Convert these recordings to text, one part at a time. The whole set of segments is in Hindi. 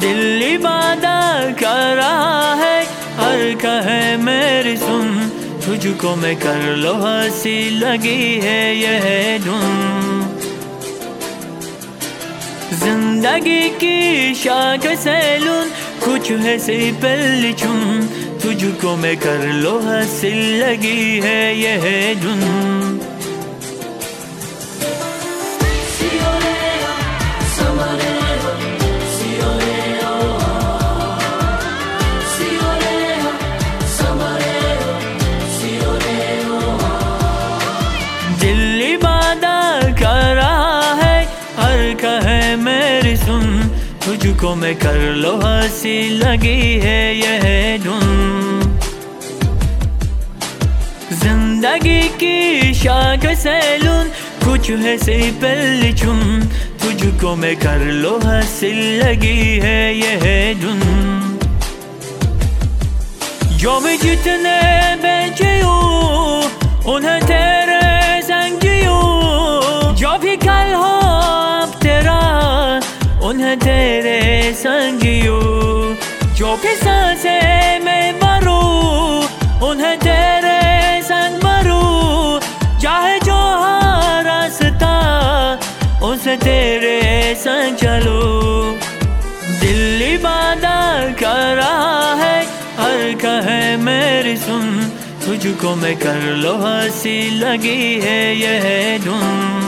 दिल इबादत कर रहा है, हर कहे मेरी सुन, तुझको मैं कर लो हंसी लगी है यह धुन। जिंदगी की शाख से लून, कुछ है से पल चुन, तुझको मैं कर लो हंसी लगी है यह धुन। दिल इबादत कर रहा है, हर कहे मेरी सुन, तुझको मैं कर लो हंसी लगी है यह धुन। जिंदगी की शाख से लून, कुछ है से पल चुन, तुझको मैं कर लो हंसी लगी है यह धुन। जो भी जितने बेचे उन्हें तेरे संग जियो, जो भी कल हो अब तेरा उन्हें तेरे संग जियो। जो भी सांसें मैं मरूं उन्हें तेरे संग मरूं, चाहे जो हर रास्ता उसे तेरे संग चलो। दिल इबादत कर रहा है, हर कहे मेरी सुन, तुझको मैं कर लो हंसी लगी है यह धुन।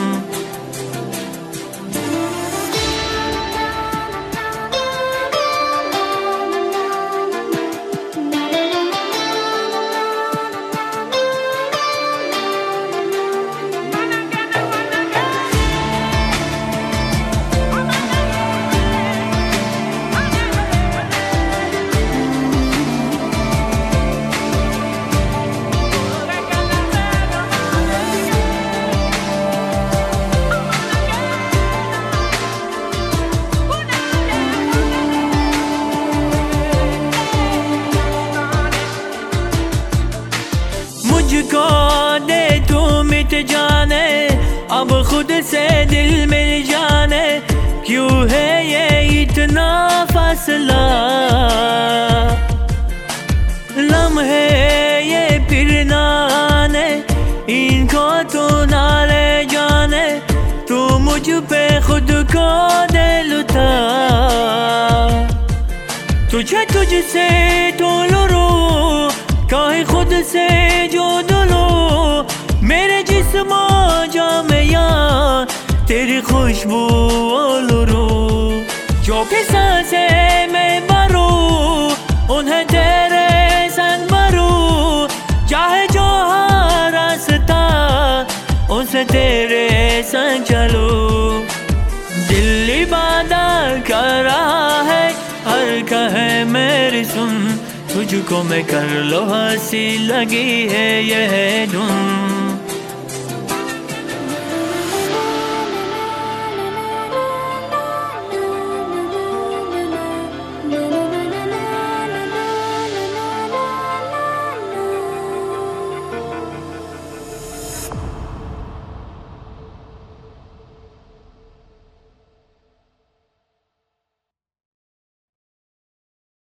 मुझको दे तू मिट जाने, अब खुद से दिल मिल जाने, क्यों है ये इतना फासला। लम्हे ये फिर ना आने, इनको तू ना ले जाने, तू मुझ पे खुद को दे लुटा। तुझे तुझसे तोलो रो, कहीं खुद से जो दुलो, मेरे जिस्म जा में यार तेरी खुशबू ओलूरो। जो भी सांसें मैं मरूं उन्हें तेरे संग मरूं, चाहे जो हर रास्ता उसे तेरे संग चलो। दिल इबादत कर रहा है, हर कहे मेरी सुन, तुझको मैं कर लो हंसी लगी है यह धुन।